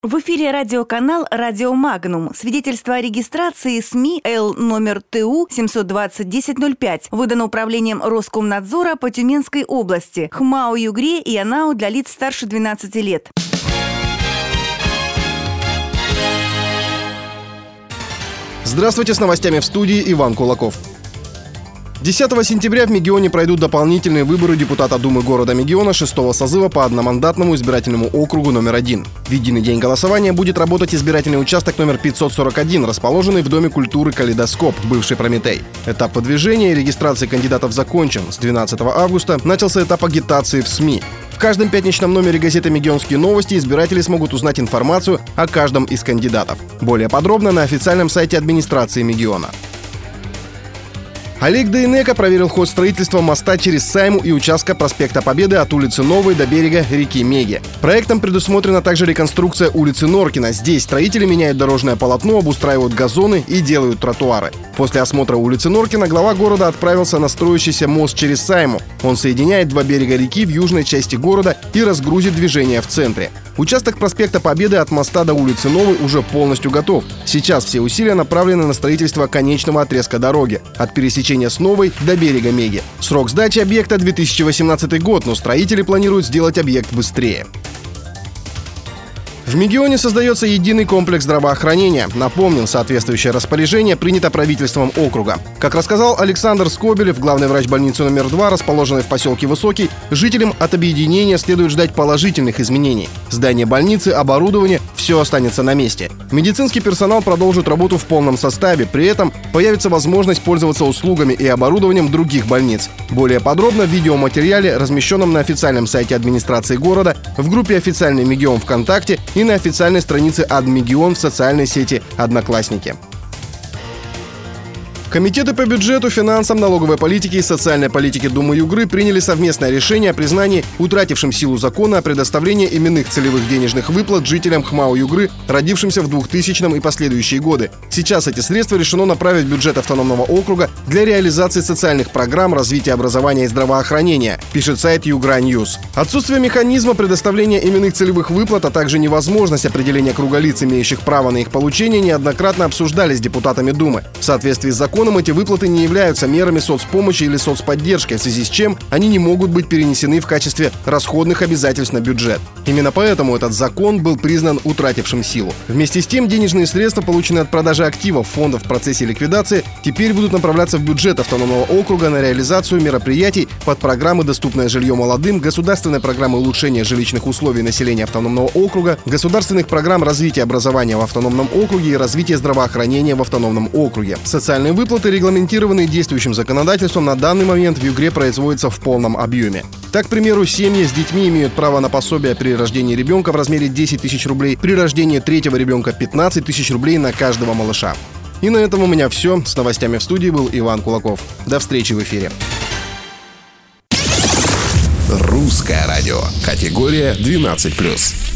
В эфире радиоканал «Радио Магнум». Свидетельство о регистрации СМИ Л номер ТУ 720-1005 выдано Управлением Роскомнадзора по Тюменской области, ХМАО Югре и АНАУ для лиц старше 12 лет. Здравствуйте, с новостями в студии Иван Кулаков. 10 сентября в Мегионе пройдут дополнительные выборы депутата Думы города Мегиона 6-го созыва по одномандатному избирательному округу номер 1. В единый день голосования будет работать избирательный участок номер 541, расположенный в Доме культуры «Калейдоскоп», бывший «Прометей». Этап выдвижения и регистрации кандидатов закончен. С 12 августа начался этап агитации в СМИ. В каждом пятничном номере газеты «Мегионские новости» избиратели смогут узнать информацию о каждом из кандидатов. Более подробно на официальном сайте администрации Мегиона. Олег Дейнеко проверил ход строительства моста через Сайму и участка проспекта Победы от улицы Новой до берега реки Меги. Проектом предусмотрена также реконструкция улицы Норкина. Здесь строители меняют дорожное полотно, обустраивают газоны и делают тротуары. После осмотра улицы Норкина глава города отправился на строящийся мост через Сайму. Он соединяет два берега реки в южной части города и разгрузит движение в центре. Участок проспекта Победы от моста до улицы Новой уже полностью готов. Сейчас все усилия направлены на строительство конечного отрезка дороги от пересечения с Новой до берега Меги. Срок сдачи объекта 2018 год, но строители планируют сделать объект быстрее. В Мегионе создается единый комплекс здравоохранения. Напомним, соответствующее распоряжение принято правительством округа. Как рассказал Александр Скобелев, главный врач больницы номер 2, расположенной в поселке Высокий, жителям от объединения следует ждать положительных изменений. Здание больницы, оборудование – все останется на месте. Медицинский персонал продолжит работу в полном составе. При этом появится возможность пользоваться услугами и оборудованием других больниц. Более подробно в видеоматериале, размещенном на официальном сайте администрации города, в группе «Официальный Мегион» ВКонтакте и на официальной странице АдМегион в социальной сети «Одноклассники». Комитеты по бюджету, финансам, налоговой политике и социальной политике Думы Югры приняли совместное решение о признании утратившим силу закона о предоставлении именных целевых денежных выплат жителям ХМАО Югры, родившимся в 2000 и последующие годы. Сейчас эти средства решено направить в бюджет автономного округа для реализации социальных программ развития образования и здравоохранения, пишет сайт Югра Ньюс. Отсутствие механизма предоставления именных целевых выплат, а также невозможность определения круга лиц, имеющих право на их получение, неоднократно обсуждались депутатами Думы. В соответствии с законом эти выплаты не являются мерами соцпомощи или соцподдержки, в связи с чем они не могут быть перенесены в качестве расходных обязательств на бюджет. Именно поэтому этот закон был признан утратившим силу. Вместе с тем, денежные средства, полученные от продажи активов фондов в процессе ликвидации, теперь будут направляться в бюджет автономного округа на реализацию мероприятий под программы «Доступное жилье молодым», государственной программы улучшения жилищных условий населения автономного округа, государственных программ развития образования в автономном округе и развития здравоохранения в автономном округе. Социальные выплаты, регламентированные действующим законодательством, на данный момент в Югре производятся в полном объеме. Так, к примеру, семьи с детьми имеют право на пособие при рождении ребенка в размере 10 тысяч рублей, при рождении третьего ребенка 15 тысяч рублей на каждого малыша. И на этом у меня все. С новостями в студии был Иван Кулаков. До встречи в эфире. Русское радио. Категория 12+.